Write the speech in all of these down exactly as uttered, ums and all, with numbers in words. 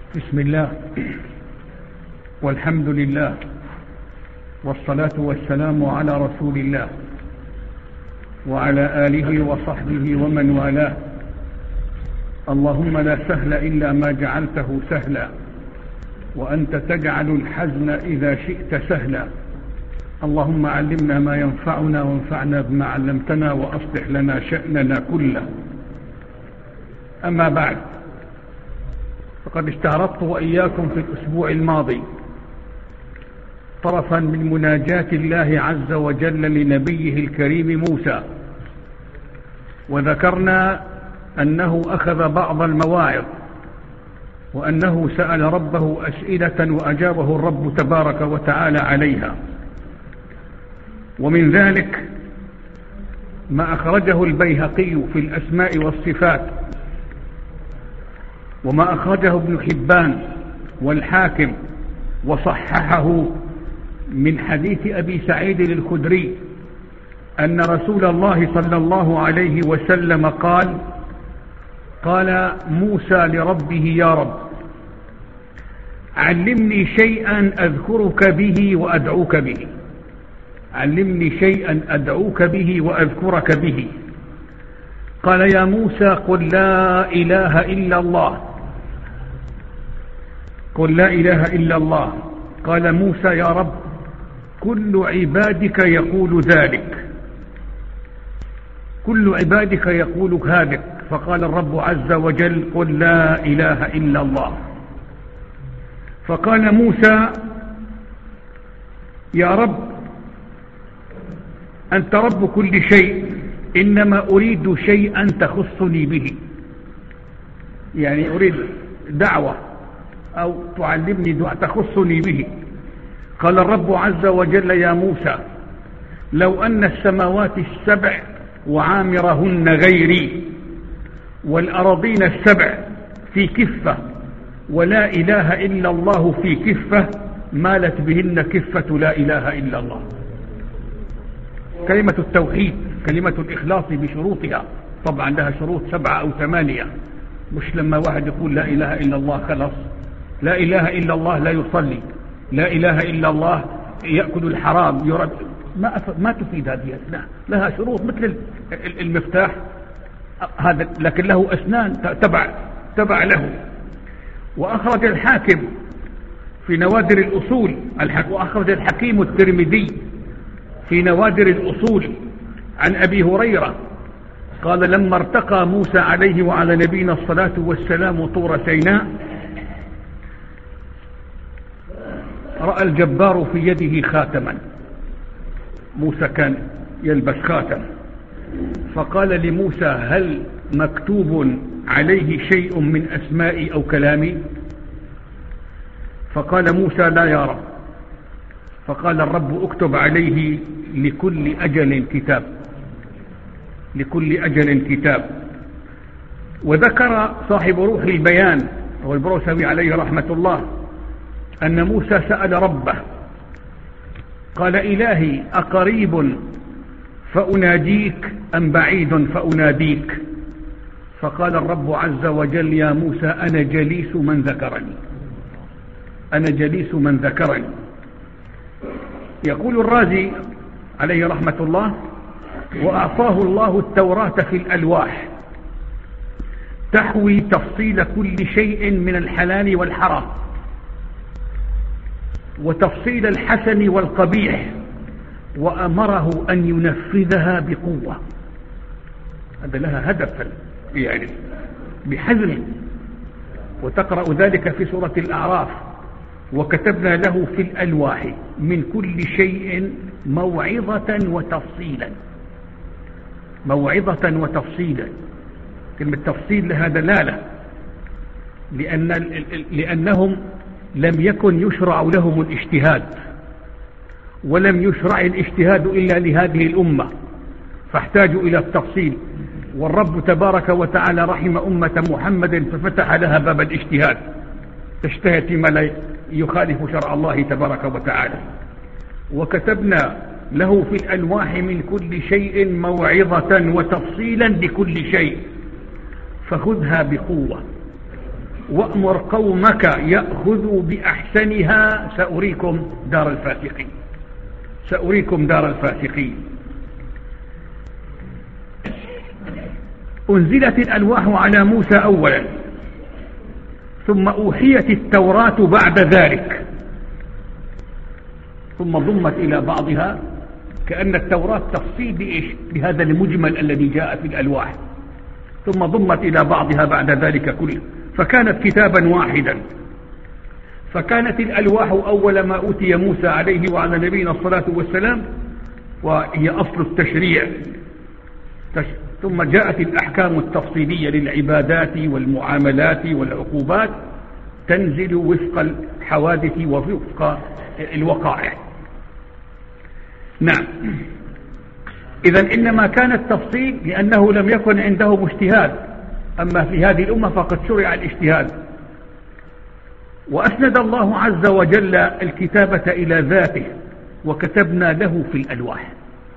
بسم الله والحمد لله والصلاة والسلام على رسول الله وعلى آله وصحبه ومن والاه. اللهم لا سهل إلا ما جعلته سهلا وأنت تجعل الحزن إذا شئت سهلا. اللهم علمنا ما ينفعنا وانفعنا بما علمتنا وأصلح لنا شأننا كله. أما بعد، فقد استعرضت وإياكم في الأسبوع الماضي طرفا من مناجاة الله عز وجل لنبيه الكريم موسى، وذكرنا أنه أخذ بعض المواعظ وأنه سأل ربه أسئلة وأجابه الرب تبارك وتعالى عليها. ومن ذلك ما أخرجه البيهقي في الأسماء والصفات، وما أخرجه ابن حبان والحاكم وصححه من حديث أبي سعيد الخدري أن رسول الله صلى الله عليه وسلم قال قال موسى لربه: يا رب، علمني شيئا أذكرك به وأدعوك به، علمني شيئا أدعوك به وأذكرك به. قال: يا موسى قل لا إله إلا الله، قل لا إله إلا الله. قال موسى: يا رب، كل عبادك يقول ذلك، كل عبادك يقول هذا. فقال الرب عز وجل: قل لا إله إلا الله. فقال موسى: يا رب، أنت رب كل شيء، إنما أريد شيئا تخصني به، يعني أريد دعوة أو تعلمني دعوة تخصني به. قال الرب عز وجل: يا موسى، لو أن السماوات السبع وعامرهن غيري والأراضين السبع في كفة ولا إله إلا الله في كفة مالت بهن كفة لا إله إلا الله. كلمة التوحيد، كلمة الإخلاص بشروطها، طبعا لها شروط سبعة أو ثمانية، مش لما واحد يقول لا إله إلا الله خلاص. لا إله إلا الله لا يصلي، لا إله إلا الله يأكل الحرام، يرد، ما, ما تفيد هذه. لا، لها شروط مثل المفتاح هذا، لكن له أسنان تبع, تبع له. وأخرج الحاكم في نوادر الأصول، وأخرج الحكيم الترمذي في نوادر الأصول عن أبي هريرة قال: لما ارتقى موسى عليه وعلى نبينا الصلاة والسلام طور سيناء، رأى الجبار في يده خاتما. موسى كان يلبس خاتم، فقال لموسى: هل مكتوب عليه شيء من أسمائي أو كلامي؟ فقال موسى: لا يا رب. فقال الرب: اكتب عليه لكل أجل كتاب، لكل أجل كتاب. وذكر صاحب روح البيان هو البروسوي عليه رحمة الله أن موسى سأل ربه قال: إلهي، أقريب فأناديك أم بعيد فأناديك؟ فقال الرب عز وجل: يا موسى، أنا جليس من ذكرني، أنا جليس من ذكرني. يقول الرازي عليه رحمة الله: وأعطاه الله التوراة في الألواح تحوي تفصيل كل شيء من الحلال والحرام، وتفصيل الحسن والقبيح، وأمره أن ينفذها بقوة. هذا لها هدف يعني بحزم. وتقرأ ذلك في سورة الأعراف: وكتبنا له في الألواح من كل شيء موعظة وتفصيلا، موعظة وتفصيلا. كلمة تفصيل لها دلالة، لأن لأنهم لم يكن يشرع لهم الاجتهاد، ولم يشرع الاجتهاد إلا لهذه الأمة، فاحتاجوا إلى التفصيل. والرب تبارك وتعالى رحم أمة محمد ففتح لها باب الاجتهاد، تجتهد فيما لا يخالف شرع الله تبارك وتعالى. وكتبنا له في الألواح من كل شيء موعظة وتفصيلا لكل شيء، فخذها بقوة. وأمر قومك يأخذوا بأحسنها سأريكم دار الفاسقين سأريكم دار الفاسقين. أنزلت الألواح على موسى أولا، ثم أوحيت التوراة بعد ذلك، ثم ضمت إلى بعضها، كأن التوراة تفصيل بإيش؟ بهذا المجمل الذي جاء في الألواح، ثم ضمت إلى بعضها بعد ذلك كله، فكانت كتابا واحدا. فكانت الألواح أول ما أوتي موسى عليه وعلى نبينا الصلاة والسلام، وهي أصل التشريع. ثم جاءت الأحكام التفصيلية للعبادات والمعاملات والعقوبات تنزل وفق الحوادث ووفق الوقائع. نعم. إذن إنما كان التفصيل لأنه لم يكن عندهم اجتهاد، أما في هذه الأمة فقد شرع الاجتهاد. وأسند الله عز وجل الكتابة إلى ذاته، وكتبنا له في الألواح.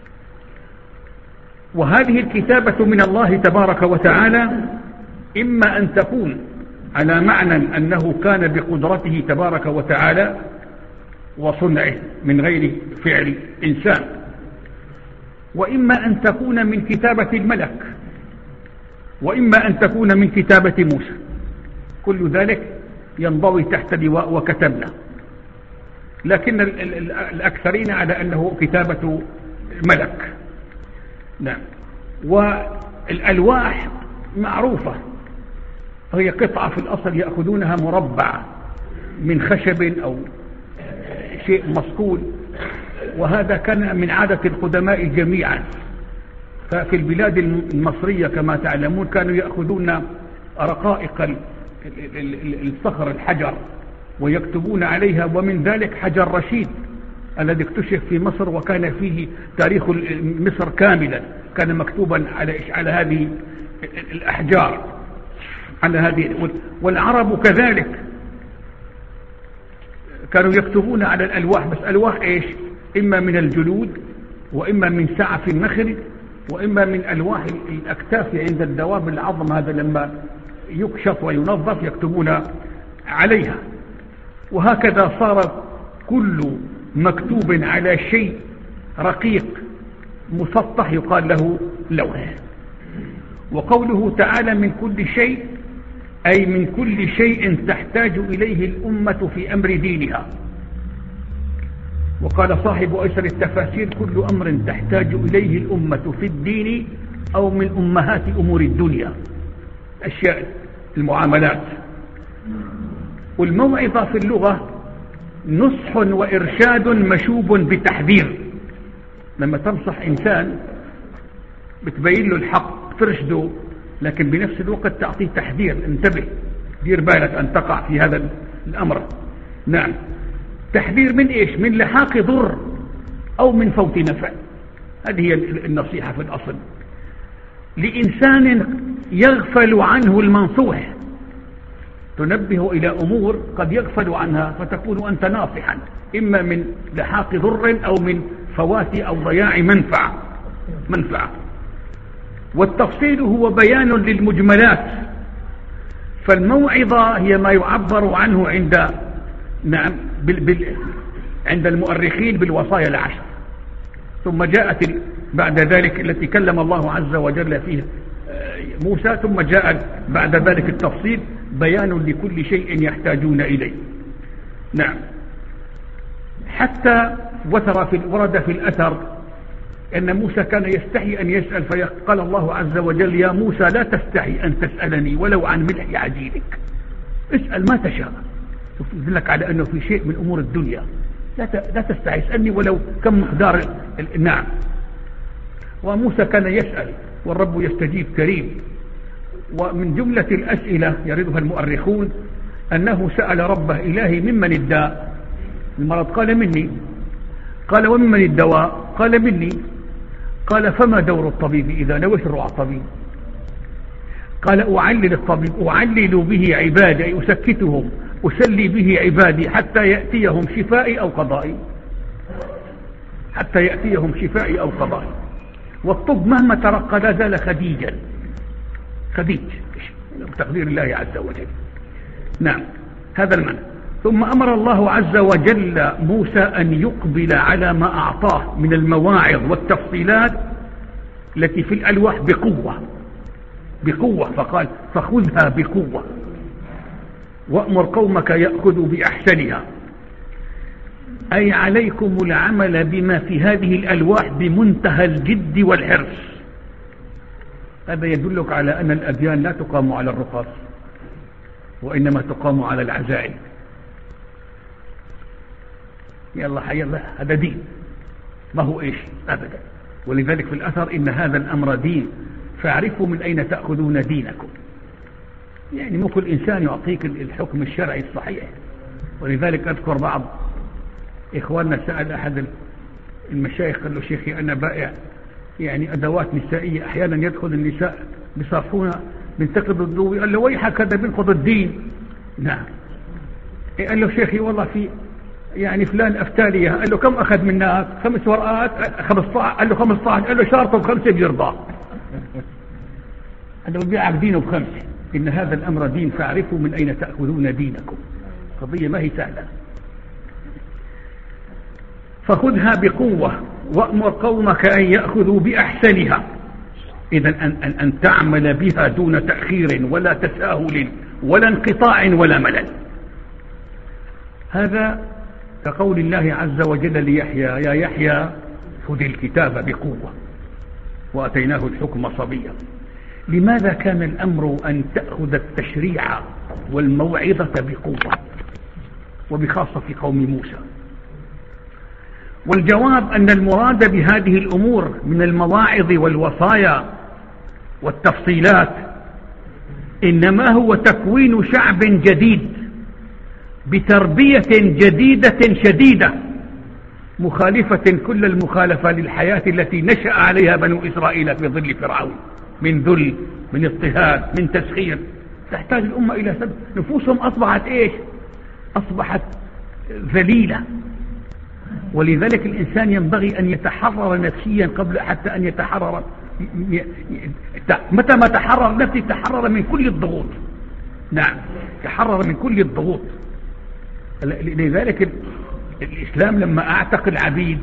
وهذه الكتابة من الله تبارك وتعالى إما أن تكون على معنى أنه كان بقدرته تبارك وتعالى وصنعه من غير فعل إنسان، وإما أن تكون من كتابة الملك، وإما أن تكون من كتابة موسى. كل ذلك ينضوي تحت لواء وكتبنا، لكن الأكثرين على أنه كتابة ملك. نعم. والألواح معروفة، هي قطعة في الأصل يأخذونها مربعة من خشب أو شيء مصقول، وهذا كان من عادة القدماء جميعا. ففي البلاد المصرية كما تعلمون كانوا يأخذون رقائق الصخر الحجر ويكتبون عليها، ومن ذلك حجر رشيد الذي اكتشف في مصر، وكان فيه تاريخ مصر كاملا، كان مكتوبا على على هذه الأحجار، على هذه. والعرب كذلك كانوا يكتبون على الألواح، بس ألواح إيش؟ إما من الجلود، وإما من سعف النخل، وإما من ألواح الأكتاف عند الدواب العظم، هذا لما يكشف وينظف يكتبون عليها. وهكذا صار كل مكتوب على شيء رقيق مسطح يقال له لوح. وقوله تعالى من كل شيء، أي من كل شيء تحتاج إليه الأمة في أمر دينها. وقال صاحب أيسر التفاسير كل أمر تحتاج إليه الأمة في الدين أو من أمهات أمور الدنيا، أشياء المعاملات. والموعظة في اللغة نصح وإرشاد مشوب بتحذير. لما تنصح إنسان بتبين له الحق ترشده، لكن بنفس الوقت تعطيه تحذير، انتبه، دير بالك أن تقع في هذا الأمر. نعم. تحذير من إيش؟ من لحاق ضر أو من فوت نفع. هذه هي النصيحة في الأصل لإنسان يغفل عنه المنصوح، تنبه إلى أمور قد يغفل عنها، فتكون أنت ناصحا، إما من لحاق ضر أو من فوات أو ضياع منفعة منفعة. والتفصيل هو بيان للمجملات، فالموعظة هي ما يعبر عنه عند نعم بال بال عند المؤرخين بالوصايا العشر. ثم جاءت بعد ذلك التي كلم الله عز وجل فيها موسى، ثم جاء بعد ذلك التفصيل بيان لكل شيء يحتاجون إليه. نعم. حتى وثر في ورد في الأثر أن موسى كان يستحي أن يسأل، فقال الله عز وجل يا موسى لا تستحي أن تسألني ولو عن ملح عجينك، اسأل ما تشاء. يدلك على أنه في شيء من أمور الدنيا لا تستحي، اسألني ولو كم مقدار. نعم. وموسى كان يسأل والرب يستجيب كريم. ومن جملة الأسئلة يردها المؤرخون أنه سأل ربه إلهي ممن الداء؟ المرض قال مني. قال وممن الدواء؟ قال مني. قال فما دور الطبيب إذا نوش الرعى الطبيب؟ قال أعلل الطبيب، أعلل به عبادي، أسكتهم، أسلي به عبادي حتى يأتيهم شفائي أو قضائي، حتى يأتيهم شفائي أو قضائي. والطب مهما ترقى لا زال خديجا، خديج بتقدير الله عز وجل. نعم هذا المعنى. ثم أمر الله عز وجل موسى أن يقبل على ما أعطاه من المواعظ والتفصيلات التي في الألواح بقوة بقوة فقال فخذها بقوة وأمر قومك يأخذوا بأحسنها، أي عليكم العمل بما في هذه الألواح بمنتهى الجد والحرص. هذا يدلك على أن الأديان لا تقام على الرخص وإنما تقام على العزائم. يلا حيالله هذا دين ما هو إيش أبدا. ولذلك في الأثر إن هذا الأمر دين فاعرفوا من أين تأخذون دينكم. يعني مو كل إنسان يعطيك الحكم الشرعي الصحيح. ولذلك أذكر بعض إخواننا سأل أحد المشايخ قال له شيخي أنا بائع يعني أدوات نسائية، أحيانا يدخل النساء بصافون بنتقد الضوء، قال له ويحك هذا بينقض الدين. نعم. قال له شيخي والله في يعني فلان أفتالية، قال له كم أخذ منك؟ خمس ورقات. خمسة عشر. قال له خمسة عشر. قال له شارطه بخمسة بيرضى. قال له بيعك دينه بخمسة. إن هذا الأمر دين فاعرفوا من أين تأخذون دينكم. قضية ما هي سهلة. فخذها بقوة وأمر قومك أن يأخذوا بأحسنها. إذن أن, أن, أن تعمل بها دون تأخير ولا تساهل ولا انقطاع ولا ملل. هذا كقول الله عز وجل ليحيى يا يحيى خذ الكتاب بقوة وأتيناه الحكم صبيا. لماذا كان الأمر أن تأخذ التشريع والموعظة بقوة وبخاصة في قوم موسى؟ والجواب أن المراد بهذه الأمور من المواعظ والوصايا والتفصيلات إنما هو تكوين شعب جديد بتربية جديدة شديدة مخالفة كل المخالفة للحياة التي نشأ عليها بنو إسرائيل في ظل فرعون من ذل من اضطهاد من تسخير. تحتاج الأمة إلى سبب. نفوسهم أصبحت إيش؟ أصبحت ذليلة. ولذلك الإنسان ينبغي أن يتحرر نفسيا قبل حتى أن يتحرر. متى ما تحرر نفسي تحرر من كل الضغوط. نعم تحرر من كل الضغوط. لذلك الإسلام لما أعتق العبيد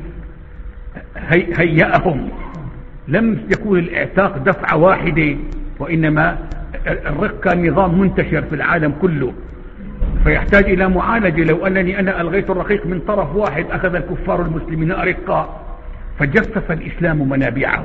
هيأهم. لم يكون الاعتاق دفعة واحدة وإنما الرق كان نظام منتشر في العالم كله فيحتاج إلى معالجة. لو أنني أنا ألغيت الرقيق من طرف واحد أخذ الكفار المسلمين أرقا فجفف الإسلام منابعه.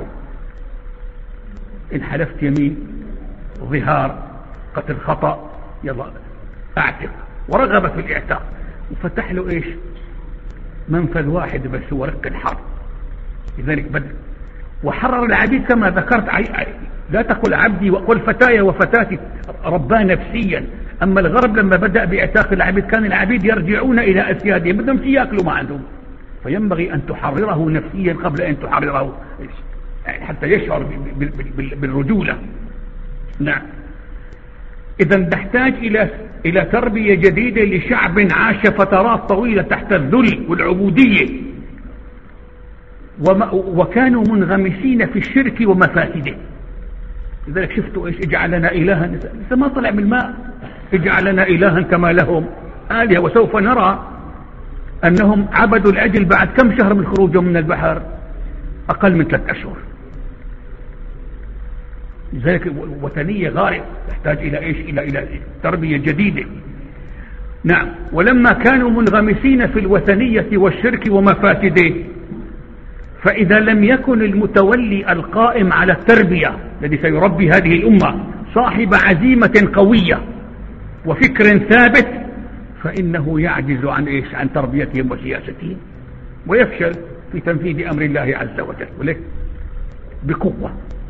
إن حلفت يمين ظهار قتل خطأ يلا أعتق، ورغب في الإعتاق وفتح له إيش منفذ واحد بس هو رق الحرب. لذلك بدأ وحرر العبيد كما ذكرت. لا تقل عبدي وقل فتايا وفتاتي رباه نفسيا. أما الغرب لما بدأ بإعتاق العبيد كان العبيد يرجعون إلى أسيادهم بدهم يأكلوا ما عندهم. فينبغي أن تحرره نفسيا قبل أن تحرره حتى يشعر بالرجولة. نعم. إذن تحتاج إلى إلى تربية جديدة لشعب عاش فترات طويلة تحت الذل والعبودية وكانوا منغمسين في الشرك ومفاسده. لذلك شفتوا إيش اجعل لنا إلها لسه ما طلع من الماء اجعل لنا إلها كما لهم آلهة. وسوف نرى أنهم عبدوا العجل بعد كم شهر من خروجهم من البحر؟ أقل من ثلاث أشهر. لذلك وثنية غارق تحتاج إلى إيش إلى إلى تربية جديدة. نعم. ولما كانوا منغمسين في الوثنية والشرك ومفاسده فإذا لم يكن المتولي القائم على التربية الذي سيربي هذه الأمة صاحب عزيمة قوية وفكر ثابت فإنه يعجز عن إيش عن تربيتهم وسياستهم ويفشل في تنفيذ أمر الله عز وجل. ولك بقوة.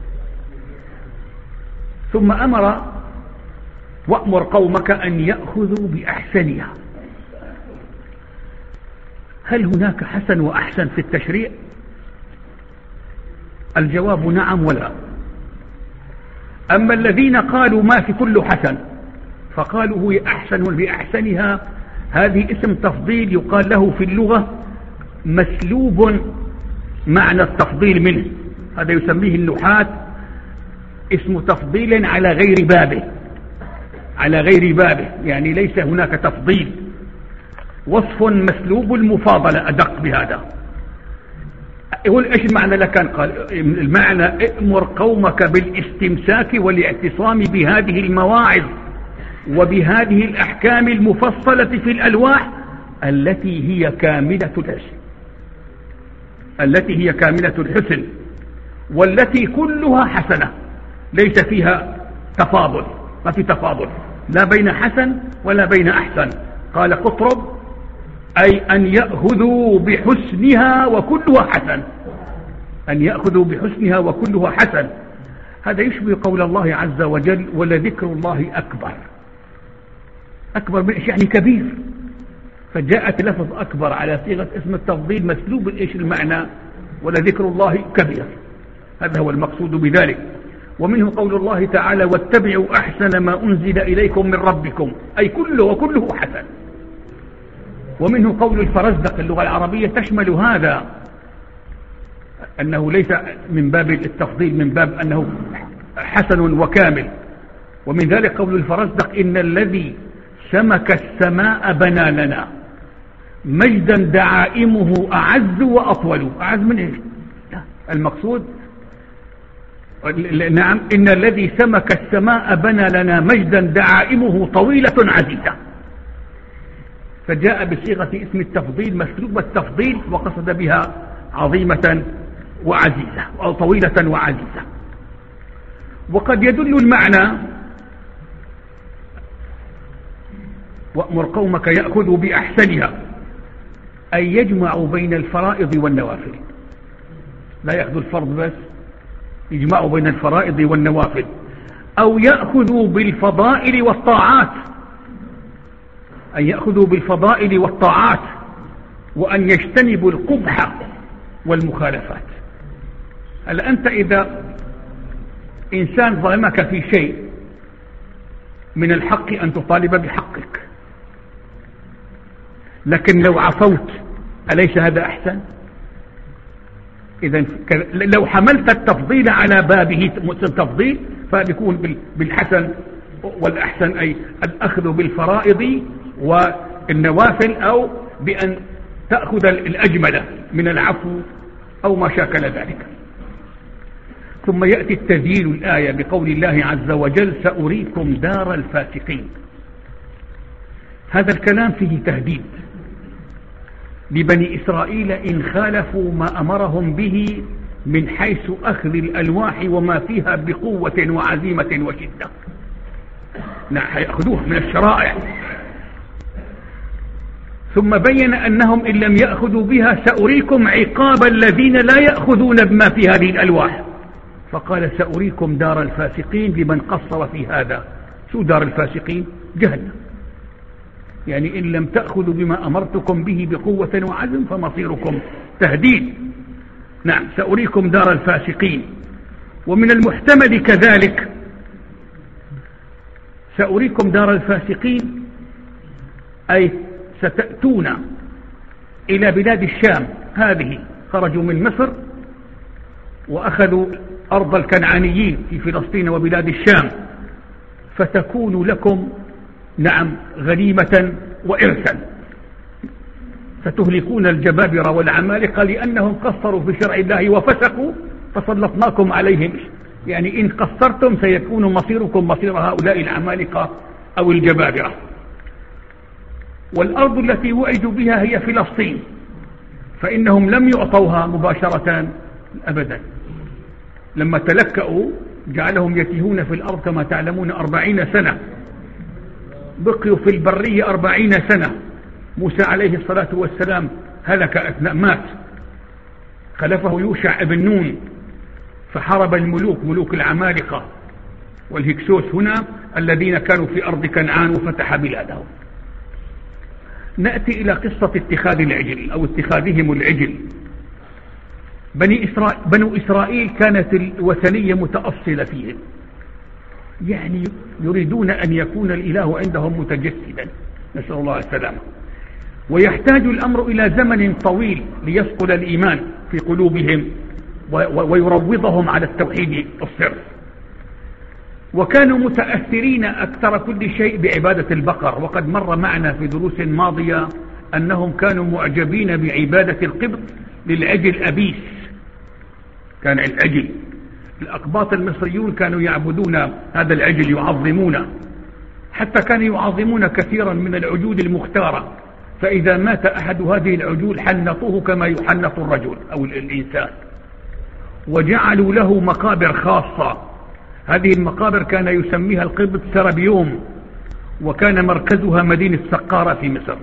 ثم أمر وأمر قومك أن يأخذوا بأحسنها. هل هناك حسن وأحسن في التشريع؟ الجواب نعم ولا. أما الذين قالوا ما في كل حسن فقالوا هو أحسن بأحسنها، هذه اسم تفضيل يقال له في اللغة مسلوب معنى التفضيل منه. هذا يسميه النحاة اسم تفضيل على غير بابه. على غير بابه، يعني ليس هناك تفضيل، وصف مسلوب المفاضلة أدق بهذا. يقول إيش المعنى لكان؟ قال المعنى ائمر قومك بالاستمساك والاعتصام بهذه المواعظ وبهذه الأحكام المفصلة في الألواح التي هي كاملة الحسن التي هي كاملة الحسن والتي كلها حسنة، ليس فيها تفاضل، ما في تفاضل لا بين حسن ولا بين أحسن. قال قطرب أي أن يأخذوا بحسنها وكلها حسن، أن يأخذوا بحسنها وكلها حسن. هذا يشبه قول الله عز وجل ولذكر الله أكبر. أكبر من إيش؟ يعني كبير. فجاءت لفظ أكبر على صيغة اسم التفضيل مسلوب إيش المعنى؟ ولذكر الله كبير. هذا هو المقصود بذلك. ومنه قول الله تعالى واتبعوا أحسن ما أنزل إليكم من ربكم، أي كله وكله حسن. ومنه قول الفرزدق اللغة العربية تشمل هذا، أنه ليس من باب التفضيل، من باب أنه حسن وكامل. ومن ذلك قول الفرزدق إن الذي سمك السماء بنى لنا مجدا دعائمه أعز وأطول. أعز من إيش؟ المقصود نعم إن الذي سمك السماء بنى لنا مجدا دعائمه طويلة عزيزة. فجاء بصيغة اسم التفضيل مسلوب التفضيل وقصد بها عظيمة وعزيزة أو طويلة وعزيزة. وقد يدل المعنى وأمر قومك يأخذوا بأحسنها أي يجمعوا بين الفرائض والنوافل، لا يأخذوا الفرض بس، يجمعوا بين الفرائض والنوافل. أو يأخذوا بالفضائل والطاعات، أن يأخذوا بالفضائل والطاعات، وأن يجتنبوا القبح والمخالفات. هل أنت إذا إنسان ظلمك في شيء من الحق أن تطالب بحقك، لكن لو عفوت أليس هذا أحسن؟ إذن لو حملت التفضيل على بابه التفضيل فبيكون بالحسن والأحسن، أي الأخذ بالفرائض والنوافل، أو بأن تأخذ الأجمل من العفو أو ما شاكل ذلك. ثم يأتي التذييل الآية بقول الله عز وجل سأريكم دار الفاسقين. هذا الكلام فيه تهديد لبني إسرائيل إن خالفوا ما أمرهم به من حيث أخذ الألواح وما فيها بقوة وعزيمة وشدة. نعم هيأخذوه من الشرائع. ثم بين أنهم إن لم يأخذوا بها سأريكم عقاب الذين لا يأخذون بما في هذه الألواح، فقال سأريكم دار الفاسقين لمن قصر في هذا. شو دار الفاسقين؟ جهنم. يعني إن لم تأخذوا بما أمرتكم به بقوة وعزم فمصيركم تهديد. نعم سأريكم دار الفاسقين. ومن المحتمل كذلك سأريكم دار الفاسقين أي ستأتون إلى بلاد الشام، هذه خرجوا من مصر وأخذوا أرض الكنعانيين في فلسطين وبلاد الشام، فتكون لكم نعم غنيمة وإرثا، فتهلكون الجبابرة والعمالقة لأنهم قصروا في شرع الله وفسقوا فسلطناكم عليهم. يعني إن قصرتم سيكون مصيركم مصير هؤلاء العمالقة أو الجبابرة. والأرض التي وعدوا بها هي فلسطين، فإنهم لم يعطوها مباشرة أبدا. لما تلكأوا جعلهم يتيهون في الأرض كما تعلمون أربعين سنة، بقيوا في البرية أربعين سنة. موسى عليه الصلاة والسلام هلك أثناء مات، خلفه يوشع ابن نون فحارب الملوك ملوك العمالقة والهكسوس هنا الذين كانوا في أرض كنعان وفتح بلادهم. نأتي إلى قصة اتخاذ العجل أو اتخاذهم العجل. بني إسرائيل بنو إسرائيل كانت الوثنية متأصلة فيهم، يعني يريدون أن يكون الإله عندهم متجسدا، نسأل الله السلامة. ويحتاج الأمر إلى زمن طويل ليصقل الإيمان في قلوبهم ويروضهم على التوحيد الصرف. وكانوا متأثرين أكثر كل شيء بعبادة البقر، وقد مر معنا في دروس ماضية أنهم كانوا معجبين بعبادة القبط للعجل أبيس، كان العجل الأقباط المصريون كانوا يعبدون هذا العجل يعظمونه، حتى كانوا يعظمون كثيرا من العجول المختارة، فإذا مات أحد هذه العجول حنطوه كما يحنط الرجل أو الإنسان، وجعلوا له مقابر خاصة. هذه المقابر كان يسميها القبط سرابيوم، وكان مركزها مدينة سقارة في مصر.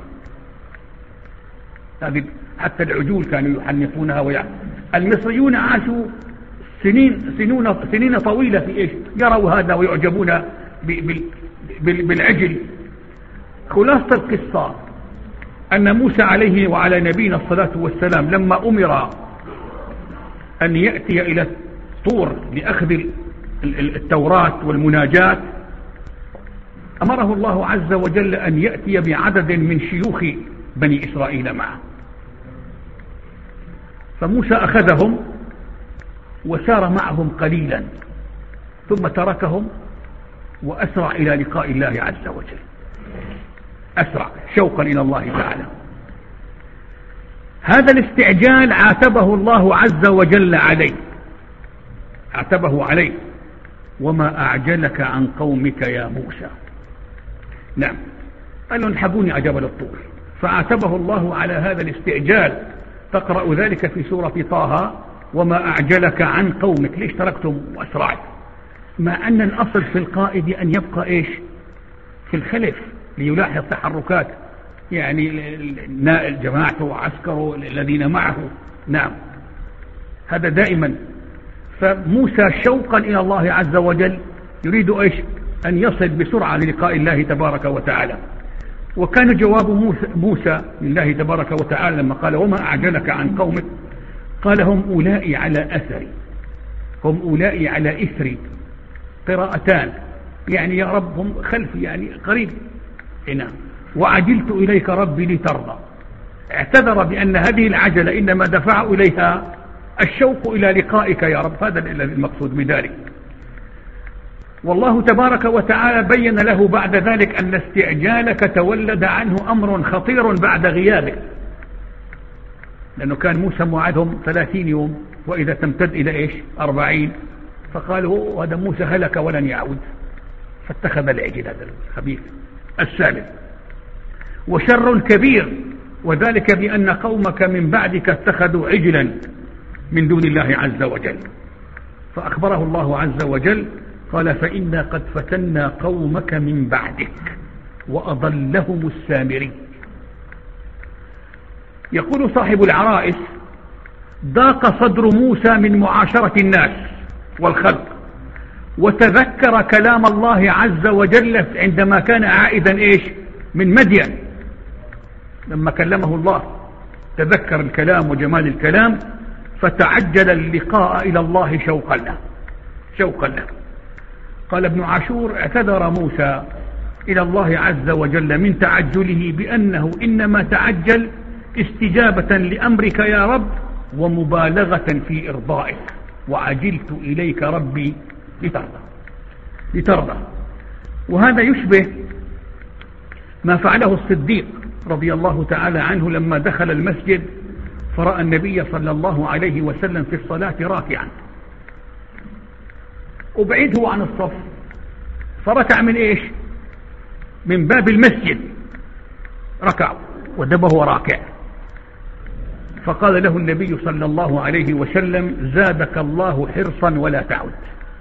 هذه حتى العجول كانوا يحنطونها ويعمل. المصريون عاشوا سنين سنين سنين طويلة في إيش؟ يروا هذا ويعجبون بالعجل. خلاصة القصة أن موسى عليه وعلى نبينا الصلاة والسلام لما أمر أن يأتي إلى طور لأخذ التوراة والمناجات، أمره الله عز وجل أن يأتي بعدد من شيوخ بني إسرائيل معه. فموسى أخذهم وسار معهم قليلا ثم تركهم وأسرع إلى لقاء الله عز وجل، أسرع شوقا إلى الله تعالى. هذا الاستعجال عاتبه الله عز وجل عليه، عاتبه عليه: وما أعجلك عن قومك يا موسى. نعم، قالوا انحبوني أجبل الطور، فعاتبه الله على هذا الاستعجال. تقرأ ذلك في سورة طه: وما أعجلك عن قومك، ليش تركتم وأسرعت؟ مع أن الأصل في القائد أن يبقى إيش؟ في الخلف ليلاحظ تحركات يعني جماعته وعسكره الذين معه. نعم، هذا دائما. فموسى شوقا إلى الله عز وجل يريد إيش؟ أن يصل بسرعة للقاء الله تبارك وتعالى. وكان جواب موسى, موسى لله تبارك وتعالى لما قال: وما أعجلك عن قومك؟ قال: هم أولئي على أثري، هم أولئي على إثري، قراءتان، يعني يا رب هم خلفي، يعني قريب. هنا وعجلت إليك ربي لترضى. اعتذر بأن هذه العجلة إنما دفع إليها الشوق إلى لقائك يا رب، هذا المقصود بذلك. والله تبارك وتعالى بين له بعد ذلك أن استعجالك تولد عنه أمر خطير بعد غيابك، لأنه كان موسى موعدهم ثلاثين يوم، وإذا تمتد إلى إيش؟ أربعين. فقالوا هذا موسى هلك ولن يعود، فاتخذ العجل هذا الخبيث السالم. وشر كبير، وذلك بأن قومك من بعدك اتخذوا عجلا من دون الله عز وجل. فأخبره الله عز وجل قال: فإنا قد فتنا قومك من بعدك وأضلهم السامري. يقول صاحب العرائس: ضاق صدر موسى من معاشرة الناس والخلق، وتذكر كلام الله عز وجل عندما كان عائدا إيش؟ من مدين، لما كلمه الله تذكر الكلام وجمال الكلام، فتعجل اللقاء إلى الله شوقا له، شوقا له. قال ابن عاشور: اعتذر موسى إلى الله عز وجل من تعجله بأنه إنما تعجل استجابة لأمرك يا رب ومبالغة في إرضائك، وعجلت إليك ربي لترضى لترضى. وهذا يشبه ما فعله الصديق رضي الله تعالى عنه لما دخل المسجد فرأى النبي صلى الله عليه وسلم في الصلاة راكعا، وبعيد هو عن الصف، فركع من إيش؟ من باب المسجد، ركع ودبه راكع. فقال له النبي صلى الله عليه وسلم: زادك الله حرصا ولا تعد،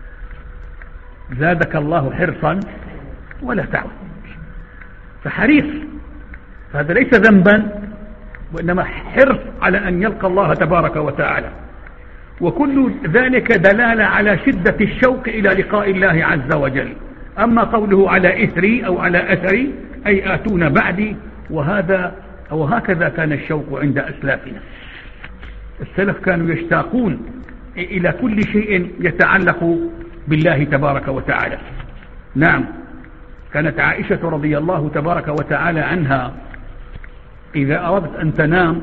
زادك الله حرصا ولا تعد. فحريص، فهذا ليس ذنبا، وإنما حرص على أن يلقى الله تبارك وتعالى. وكل ذلك دلالة على شدة الشوق إلى لقاء الله عز وجل. أما قوله على إثري أو على أثري أي آتون بعدي، وهذا أو هكذا كان الشوق عند أسلافنا. السلف كانوا يشتاقون إلى كل شيء يتعلق بالله تبارك وتعالى. نعم، كانت عائشة رضي الله تبارك وتعالى عنها إذا أردت أن تنام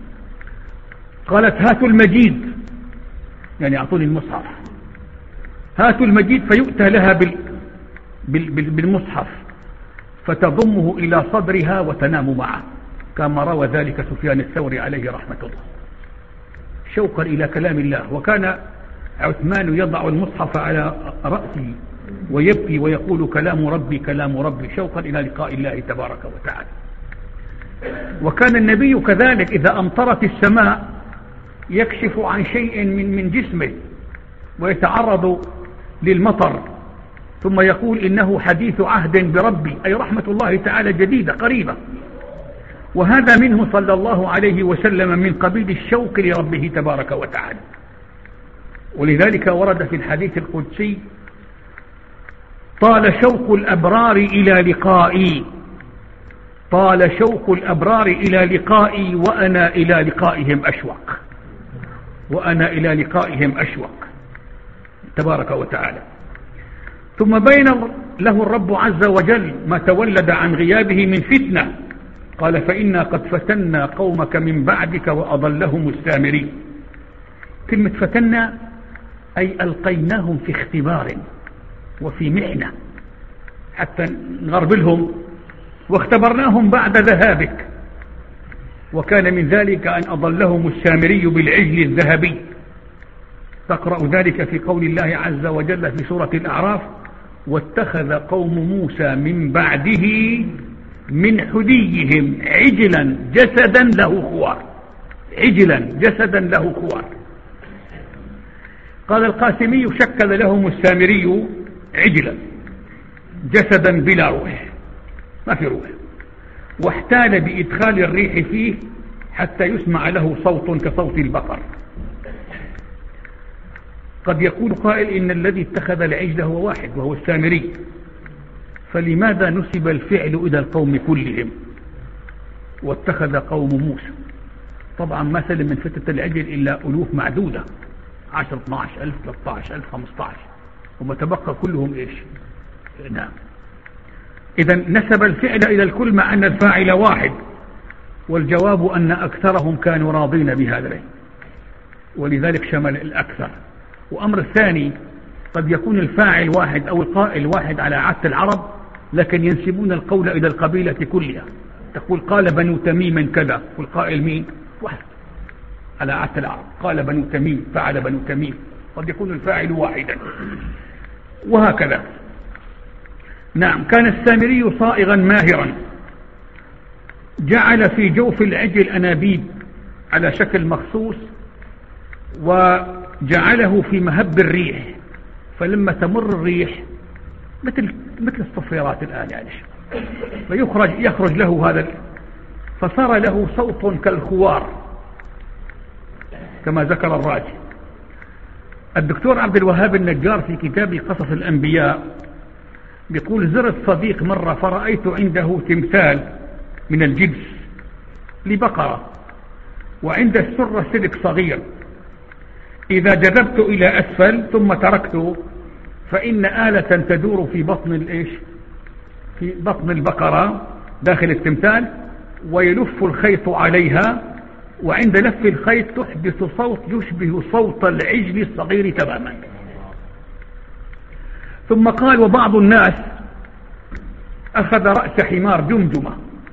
قالت: هاتوا المجيد، يعني أعطوني المصحف. هاتوا المجيد فيؤتى لها بال بالمصحف فتضمه إلى صدرها وتنام معه، كما روى ذلك سفيان الثوري عليه رحمة الله، شوقا إلى كلام الله. وكان عثمان يضع المصحف على رأسه ويبكي ويقول كلام ربي كلام ربي، شوقا إلى لقاء الله تبارك وتعالى. وكان النبي كذلك إذا أمطرت السماء يكشف عن شيء من من جسمه ويتعرض للمطر، ثم يقول إنه حديث عهد بربي، أي رحمة الله تعالى جديدة قريبة. وهذا منه صلى الله عليه وسلم من قبيل الشوق لربه تبارك وتعالى. ولذلك ورد في الحديث القدسي: طال شوق الأبرار إلى لقائي، طال شوق الأبرار إلى لقائي وأنا إلى لقائهم أشوق، وأنا إلى لقائهم أشوق تبارك وتعالى. ثم بين له الرب عز وجل ما تولد عن غيابه من فتنة، قال: فإنا قد فتنا قومك من بعدك وأضلهم السامري. كلمة فتنا أي ألقيناهم في اختبار وفي محنة حتى نغربلهم، واختبرناهم بعد ذهابك. وكان من ذلك أن أضلهم السامري بالعجل الذهبي، تقرأ ذلك في قول الله عز وجل في سورة الأعراف: واتخذ قوم موسى من بعده من حليهم عجلا جسدا له خوار، عجلا جسدا له خوار. قال القاسمي: شكل لهم السامري عجلا جسدا بلا روح، ما في روح، واحتال بإدخال الريح فيه حتى يسمع له صوت كصوت البقر. قد يقول قائل: إن الذي اتخذ العجل هو واحد وهو السامري، فلماذا نسب الفعل إلى القوم كلهم؟ واتخذ قوم موسى، طبعا ما سلم من فتة العجل إلا ألوف معدودة، عشر اثنا عشر ألف ثلاثة عشر ألف خمسة عشر، وما تبقى كلهم إيش؟ نعم. إذا نسب الفعل إلى الكل مع أن الفاعل واحد، والجواب أن أكثرهم كانوا راضين بهذا، ولذلك شمل الأكثر. وأمر الثاني: قد يكون الفاعل واحد أو القائل واحد على عادة العرب، لكن ينسبون القول إلى القبيلة كلها. تقول قال بنو تميم كذا، والقائل مين؟ واحد على عادة العرب، قال بنو تميم، فعل بنو تميم، قد يكون الفاعل واحدا، وهكذا. نعم. كان السامري صائغا ماهرا، جعل في جوف العجل أنابيب على شكل مخصوص، وجعله في مهب الريح، فلما تمر الريح مثل مثل الصفيرات الآن يعني، فيخرج يخرج له هذا، فصار له صوت كالخوار كما ذكر الراجي. الدكتور عبد الوهاب النجار في كتاب قصص الأنبياء بيقول: زرت صديق مرة فرأيت عنده تمثال من الجبس لبقرة، وعند السرة سلك صغير، إذا جذبت إلى أسفل ثم تركته فإن آلة تدور في بطن الإيش؟ في بطن البقرة داخل التمثال، ويلف الخيط عليها، وعند لف الخيط تحدث صوت يشبه صوت العجل الصغير تماما. ثم قال: وبعض الناس أخذ رأس حمار جمجمة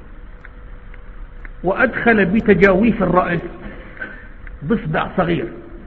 وأدخل بتجاويف الرأس ضفدع صغير،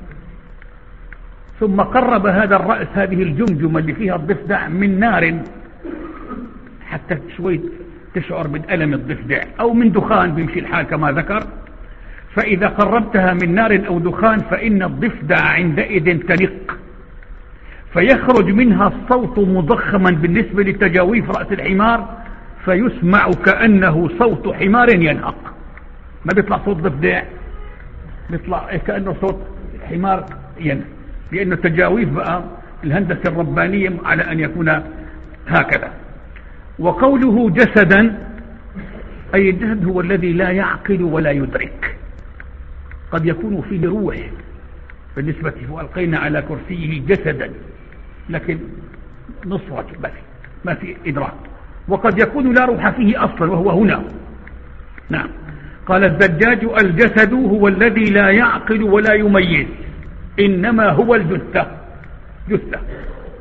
ثم قرب هذا الرأس، هذه الجمجمة اللي فيها الضفدع، من نار حتى شوي تشعر بالألم الضفدع، أو من دخان بيمشي الحال كما ذكر. فإذا قربتها من نار أو دخان فإن الضفدع عندئذ تنق، فيخرج منها الصوت مضخما بالنسبة لتجاويف رأس الحمار، فيسمع كأنه صوت حمار ينهق. ما بيطلع صوت ضفدع، بيطلع كأنه صوت حمار ينهق، لأنه تجاويف بقى الهندسة الربانية على أن يكون هكذا. وقوله جسدا، أي الجسد هو الذي لا يعقل ولا يدرك، قد يكون فيه روح بالنسبة وألقينا على كرسيه جسدا، لكن نصرة بس ما في إدراك، وقد يكون لا روح فيه أصلا وهو هنا. نعم. قال الزجاج: الجسد هو الذي لا يعقل ولا يميز، إنما هو الجثة، جثة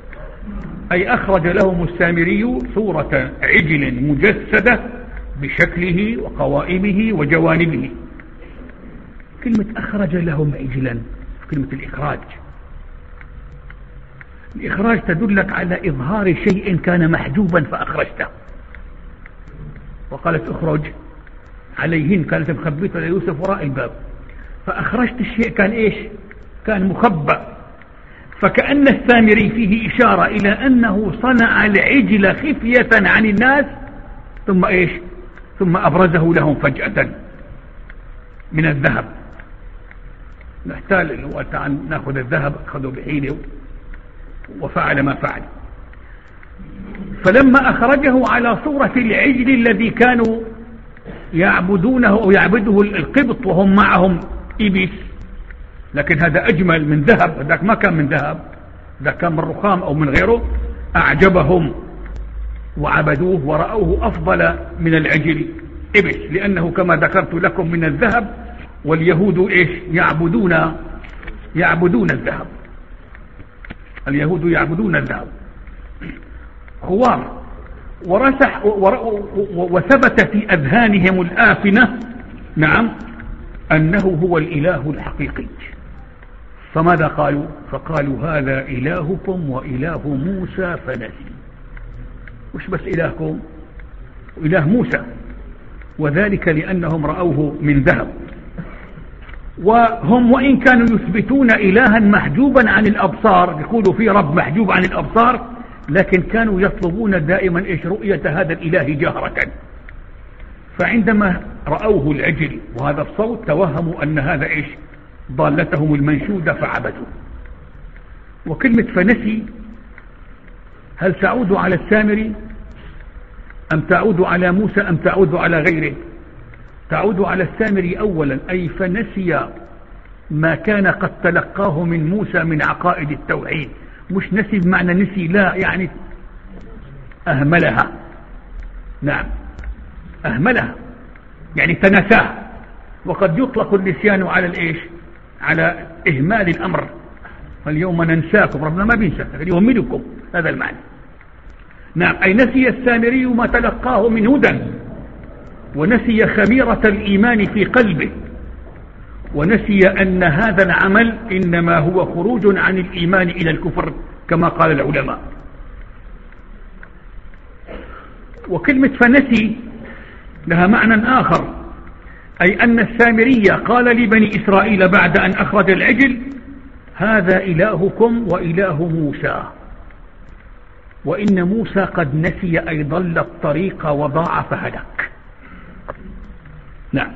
أي أخرج لهم السامري صورة عجل مجسدة بشكله وقوائمه وجوانبه. كلمة أخرج لهم عجلا، كلمة الإخراج، الإخراج تدلك على إظهار شيء كان محجوبا فأخرجته. وقالت اخرج عليهن، كانت مخبيته ليوسف وراء الباب، فأخرجت الشيء كان إيش؟ كان مخبأ. فكأن السامري فيه إشارة إلى أنه صنع العجل خفية عن الناس ثم إيش؟ ثم أبرزه لهم فجأة من الذهب. نحتال هو تعال ناخذ الذهب، أخذه بحيله وفعل ما فعل. فلما أخرجه على صورة العجل الذي كانوا يعبدونه أو يعبده القبط وهم معهم إبس، لكن هذا أجمل من ذهب، هذاك ما كان من ذهب، ذاك كان من رخام أو من غيره، أعجبهم وعبدوه ورأوه أفضل من العجل إبس، لأنه كما ذكرت لكم من الذهب، واليهود إيش؟ يعبدون يعبدون الذهب، اليهود يعبدون الذهب خوار. ورسح وثبت في أذهانهم الآفنة نعم أنه هو الإله الحقيقي. فماذا قالوا؟ فقالوا هذا إلهكم وإله موسى فنسي. مش بس إلهكم، إله موسى، وذلك لأنهم رأوه من ذهب. وهم وإن كانوا يثبتون إلها محجوبا عن الأبصار، يقولوا في رب محجوب عن الأبصار، لكن كانوا يطلبون دائما إيش؟ رؤية هذا الإله جهرة. فعندما رأوه العجل وهذا الصوت توهموا أن هذا إيش؟ ضالتهم المنشودة فعبدوا. وكلمة فنسي هل تعود على السامري أم تعود على موسى أم تعود على غيره؟ تعود على السامري أولا، أي فنسي ما كان قد تلقاه من موسى من عقائد التوحيد. مش نسي بمعنى نسي، لا، يعني أهملها. نعم أهملها يعني تنساه. وقد يطلق النسيان على الإيش؟ على إهمال الأمر. فاليوم ننساكم، ربنا ما بينسى يهملكم، هذا المعنى. نعم أي نسي السامري ما تلقاه من هدى، ونسي خميرة الإيمان في قلبه، ونسي أن هذا العمل إنما هو خروج عن الإيمان إلى الكفر كما قال العلماء. وكلمة فنسي لها معنى آخر، أي أن السامرية قال لبني إسرائيل بعد أن أخرج العجل هذا إلهكم وإله موسى، وإن موسى قد نسي أي ضل الطريق وضاع فهلك. نعم.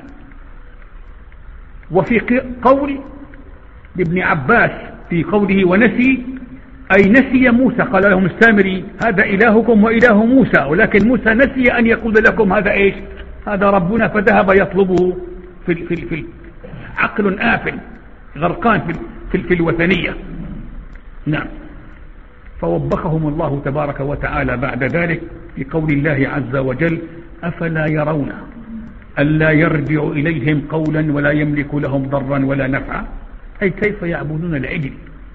وفي قول ابن عباس في قوله ونسي أي نسي موسى، قال لهم السامري هذا إلهكم وإله موسى، ولكن موسى نسي أن يقول لكم هذا إيش؟ هذا ربنا، فذهب يطلبه في, في, في عقل آفل غرقان في, في, في الوثنية. نعم. فوبخهم الله تبارك وتعالى بعد ذلك في قول الله عز وجل أفلا يرون ألا يرجع إليهم قولا ولا يملك لهم ضرا ولا نفعا، أي كيف يعبدون العجل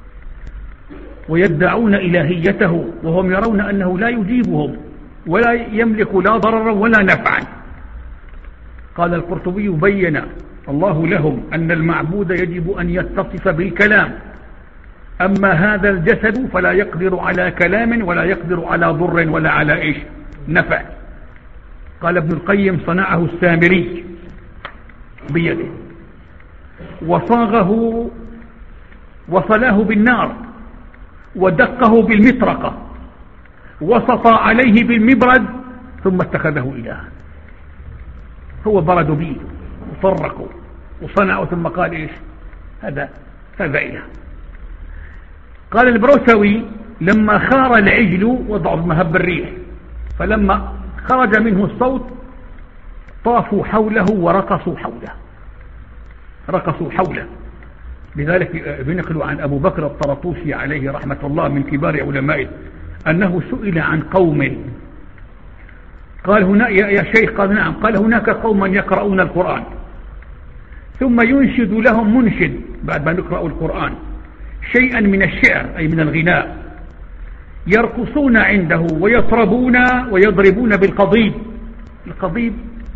ويدعون إلهيته وهم يرون أنه لا يجيبهم ولا يملك لا ضررا ولا نفعا. قال القرطبي بين الله لهم أن المعبود يجب أن يتصف بالكلام، أما هذا الجسد فلا يقدر على كلام ولا يقدر على ضر ولا على إيش؟ نفع. قال ابن القيم صنعه السامري بيده وصاغه وصلاه بالنار ودقه بالمطرقة وسط عليه بالمبرد ثم اتخذه إلها. هو برد بيه وفرقوا وصنعوا ثم قال إيش؟ هذا هذا إله. قال البروسوي لما خار العجل وضعوا مهب الريح، فلما خرج منه الصوت طافوا حوله ورقصوا حوله رقصوا حوله. لذلك بنقلوا عن أبو بكر الطرطوسي عليه رحمة الله من كبار علمائه أنه سئل عن قوم، قال هنا يا شيخ، قال نعم، قال هناك قوما يقرؤون القرآن ثم ينشد لهم منشد بعد ما يقرأوا القرآن شيئا من الشعر أي من الغناء، يرقصون عنده ويطربون ويضربون بالقضيب. القضيب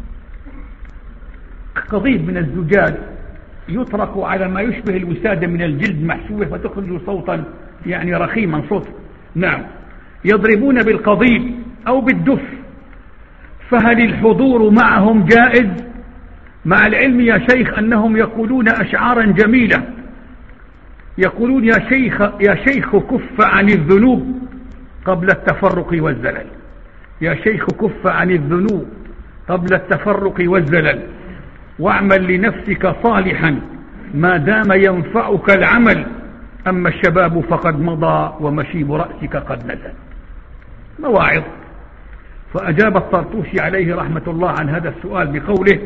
قضيب من الزجاج يطرق على ما يشبه الوسادة من الجلد محشوة فتخرج صوتا يعني رخيما صوت. نعم، يضربون بالقضيب أو بالدف. فهل الحضور معهم جائز؟ مع العلم يا شيخ أنهم يقولون أشعارا جميلة، يقولون يا شيخ يا شيخ كف عن الذنوب قبل التفرق والزلل، يا شيخ كف عن الذنوب قبل التفرق والزلل، واعمل لنفسك صالحا ما دام ينفعك العمل، أما الشباب فقد مضى ومشيب رأسك قد نزل. مواعظ. فأجاب الطرطوشي عليه رحمة الله عن هذا السؤال بقوله: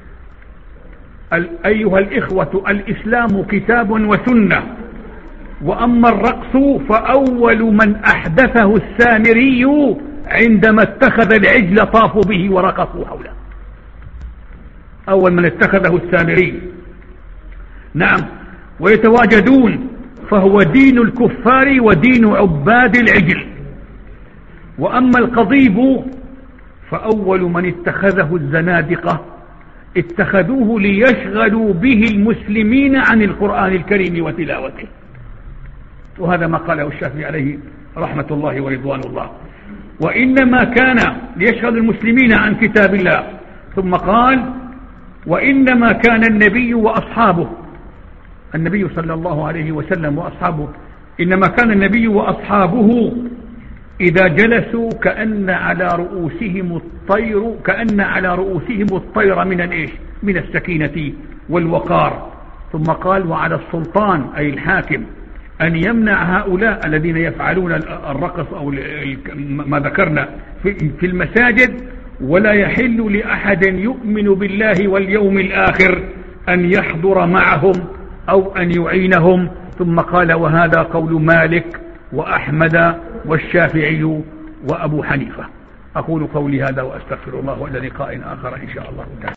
أيها الإخوة، الإسلام كتاب وسنة، وأما الرقص فأول من أحدثه السامري عندما اتخذ العجل طافوا به ورقصوا حوله. أول من اتخذه السامري. نعم، ويتواجدون، فهو دين الكفار ودين عباد العجل. وأما القضيب فأول من اتخذه الزنادقة، اتخذوه ليشغلوا به المسلمين عن القرآن الكريم وتلاوته. وهذا ما قاله الشافعي عليه رحمة الله ورضوان الله. وإنما كان ليشغل المسلمين عن كتاب الله. ثم قال: وإنما كان النبي وأصحابه، النبي صلى الله عليه وسلم وأصحابه، إنما كان النبي وأصحابه إذا جلسوا كأن على رؤوسهم الطير كأن على رؤوسهم الطير من الإيش؟ من السكينة والوقار. ثم قال: وعلى السلطان أي الحاكم أن يمنع هؤلاء الذين يفعلون الرقص أو ما ذكرنا في المساجد، ولا يحل لأحد يؤمن بالله واليوم الآخر أن يحضر معهم أو أن يعينهم. ثم قال: وهذا قول مالك وأحمد والشافعي وأبو حنيفة. أقول قولي هذا وأستغفر الله، وإلى لقاء آخر إن شاء الله تعالى.